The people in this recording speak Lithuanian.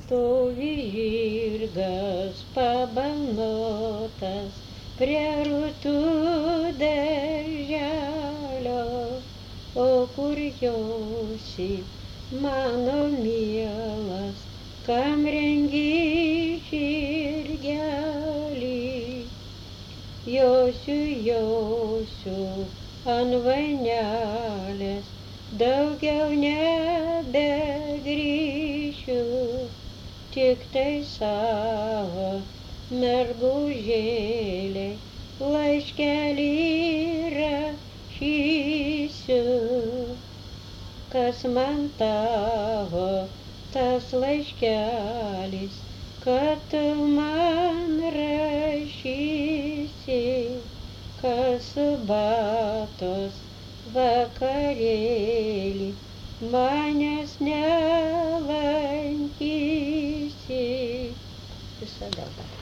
Stovi žirgas pabalnotas prie rūtų darželio, o kur josi, mano mielas, kam rengi žirgelį? Josiu, josiu ant vainelės, daugiau nebegrįšiu, tiktai savo mergužėlei laiškelį rašysiu. Kas man tavo tas laiškelis, kad tu man rašysi, kas batos vakarėlį manęs nelankysi. Visada.